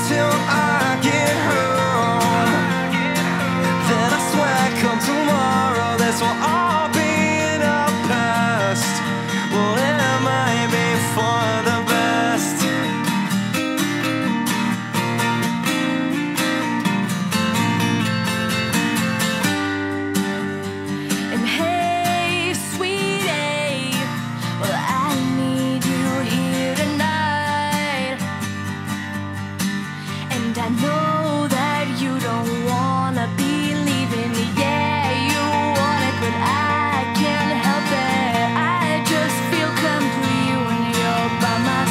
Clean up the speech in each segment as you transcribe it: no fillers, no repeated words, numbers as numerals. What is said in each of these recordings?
till I get home. Then I swear come tomorrow this will all be in the past. Well, it might be for the best. And hey, sweetie, well, I need you here tonight. And I know that you don't wanna be leaving. Yeah, you want it, but I can't help it. I just feel complete when you're by my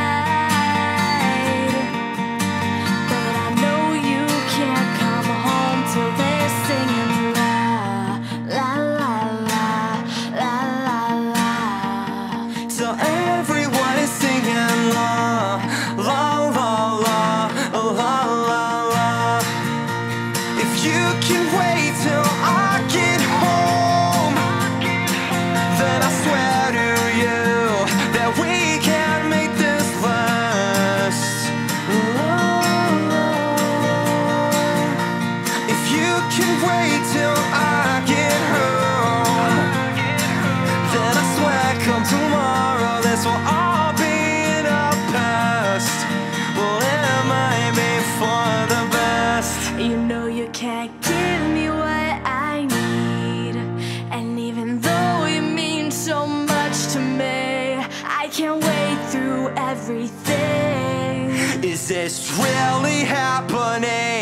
side. But I know you can't come home till they're singing la la la la la la la. So everyone is singing la la la la la la la. If you can wait till I get home, then I swear to you that we can make this last. If you can wait till I get home, then I swear come tomorrow this will all be in the past. Well, it might be for the best. You know you can't give me what I need. And even though it means so much to me, I can't wait through everything. Is this really happening?